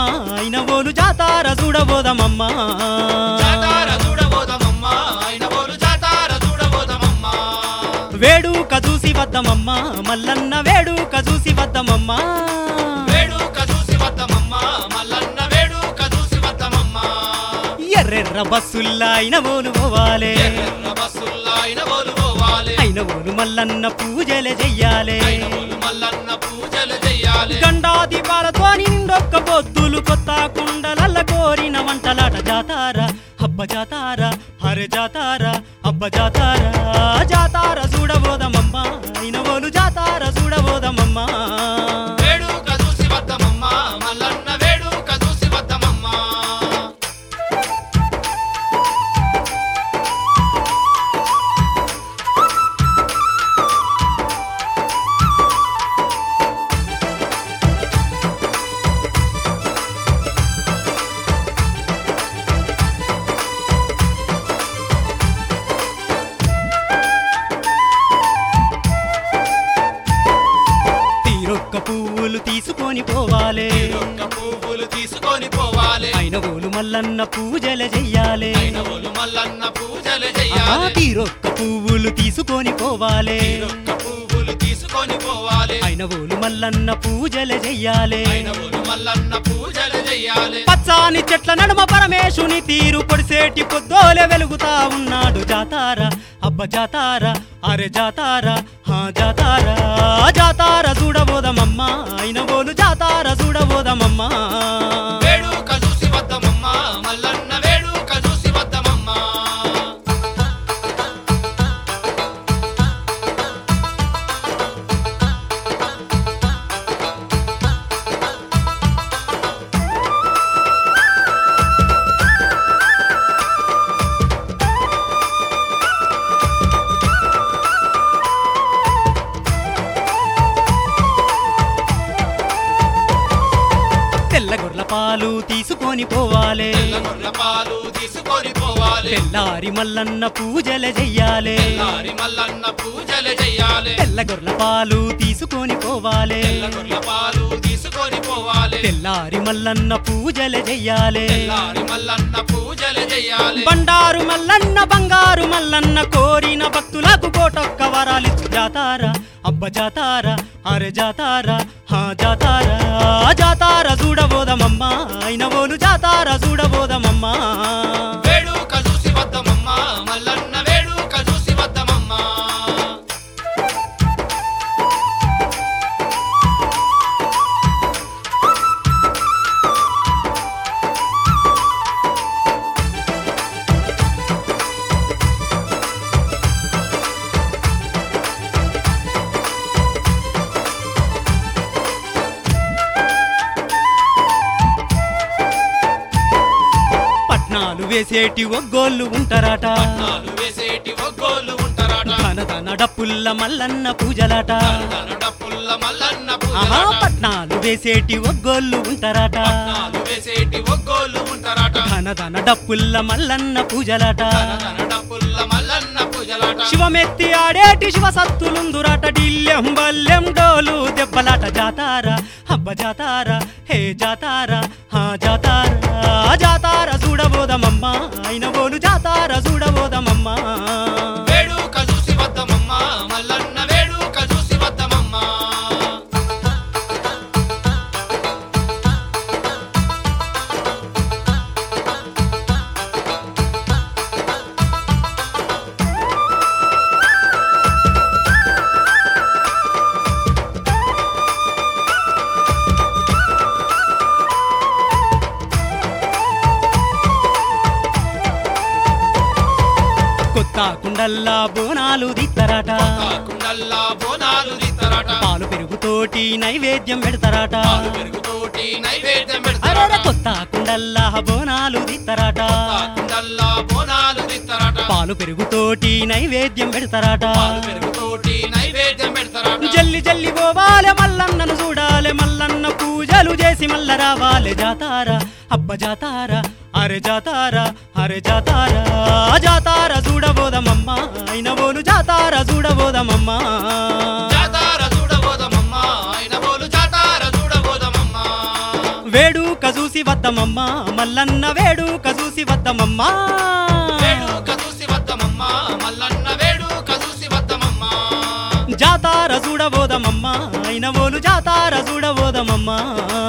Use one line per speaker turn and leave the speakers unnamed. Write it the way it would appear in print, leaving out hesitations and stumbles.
అయినవోలు జాతార చూడబోదమమ్మ
జాతార చూడబోదమమ్మ అయినవోలు జాతార చూడబోదమమ్మ
వేడుక చూసి వద్దమమ్మ మల్లన్న వేడుక చూసి వద్దమమ్మ
వేడుక చూసి వద్దమమ్మ మల్లన్న వేడుక చూసి వద్దమమ్మ
ఎర్రెర్ర బస్సుల్లా అయినవోలు పోవాలే
ఎర్ర బస్సుల్లా అయినవోలు పోవాలే
అయినవోలు మల్లన్న పూజలు చెయ్యాలే
అయినవోలు మల్లన్న పూజలు చెయ్యాలి
గండా దీపాలతో నిండొక్క పొద్దులు కొత్త కుండలల్ల కోరిన వంటలాట జాతార హబ్బ జాతార హరే జాతార హబ్బ జాతార జాతార చూడబోదమమ్మ అయినవోలు జాతార చూడబోదమమ్మ
వేడుక చూసి వద్దమమ్మ మల్లన్న వేడుక చూసి వద్దమమ్మ
తీరొక్క పువ్వులు తీసుకొని పోవాలే
ఒక్క పువ్వులు తీసుకొని పోవాలి
అయినవోలు మల్లన్న పూజలు చెయ్యాలే
అయినవోలు మల్లన్న పూజలు చెయ్యాలి
తీరొక్క పువ్వులు తీసుకొని పోవాలే
ఒక్క పువ్వులు తీసుకొని పోవాలి
అయినవోలు మల్లన్న పూజలు చెయ్యాలే
అయినవోలు మల్లన్న పూజలు చెయ్యాలి
పచ్చాని చెట్ల నడుమ పరమేశుని తీరు పొడిసేటి పొద్దోలే వెలుగుతా ఉన్నాడు జాతార అబ్బ జాతార అరే జాతార హా జాతార జాతార చూడబోదమమ్మ అయినవోలు జాతార చూడబోదమమ్మ
వేడుక చూసి వద్దమమ్మ మల్లన్న వేడుక చూసి వద్దమమ్మ
తెల్ల గొర్ల పాలు తీసుకొని పోవాలే
తెల్ల గొర్రె పాలు తీసుకొని పోవాలి
తెల్లారి మల్లన్న పూజలు చెయ్యాలే
తెల్లారి మల్లన్న పూజలు చెయ్యాలి
తెల్ల గొర్ల పాలు తీసుకొని పోవాలే
తెల్ల గొర్రె పాలు తీసుకొని పోవాలి
తెల్లారి మల్లన్న పూజలు చెయ్యాలే
తెల్లారి మల్లన్న పూజలు చెయ్యాలి
బండారు మల్లన్న బంగారు మల్లన్న కోరిన భక్తులకు కోటొక్క వరాలిచ్చు జాతార అబ్బ జాతార అరే జాతార హా జాతార జాతార చూడబోదమమ్మ అయినవోలు జాతార చూడబోదమమ్మ
వేడుక చూసి వద్దమమ్మ మల్లన్న వేడుక చూసి వద్దమమ్మ
పట్నాలు వేసేటి ఒగ్గోళ్ళు ఉంటారట
నాలు వేసేటి ఒగ్గోలు ఉంటారట
ధన డప్పుల్ల మల్లన్న పూజలాట
డప్పుల్ల మల్లన్న
ఆహా
పూజలట
పట్నాలు వేసేటి ఒగ్గోళ్ళు ఉంటారట
నాలు వేసేటి ఒగ్గోలు ఉంటారట
ధన డప్పుల్ల మల్లన్న పూజలాట
డప్పుల్ల మల్లన్న పూజలట
శివమెత్తి ఆడేటి శివ సత్తులుందురాట డిల్లెం బల్లెం డోలు దెబ్బలాట జాతార హబ్బ జాతార హే జాతార హా జాతార జాతార చూడబోదమమ్మ అయినవోలు జాతార చూడబోదమమ్మ
వేడుక చూసి వద్దమమ్మ మల్లన్న వేడుక చూసి వద్దమమ్మ
కొత్త కుండల్లా బోనాలు దిత్తరాట
కుండల్లా బోనాలు దిత్తరాట
పాలు పెరుగుతోటి నైవేద్యం పెడతారాట
పెరుగుతోటి నైవేద్యం
అరే
పెడతారట
కొత్త కుండల్లా బోనాలు దిత్తరాట
కుండల్లా బోనాలు దిత్తరాట
పాలు పెరుగుతోటి నైవేద్యం పెడతారాట
పెరుగుతోటి నైవేద్యం పెడతారట
జల్లి జల్లి పోవాలే మల్లన్నను చూడాలే మల్లన్న పూజలు చేసి మల్ల రావాలే జాతార అబ్బ జాతార అరే జాతార అరే జాతార జాతార చూడబోదమమ్మ అయినవోలు జాతార చూడబోదమమ్మ
జాతార చూడబోదమమ్మ అయినవోలు జాతార చూడబోదమమ్మ
వేడుక చూసి చూసి వద్దమమ్మా మల్లన్న వేడుక చూసి వద్దమమ్మా
వేడుక చూసి వద్దమమ్మా మల్లన్న వేడుక చూసి వద్దమమ్మా
జాతార చూడబోదమమ్మా అయినవోలు జాతార చూడబోదమమ్మా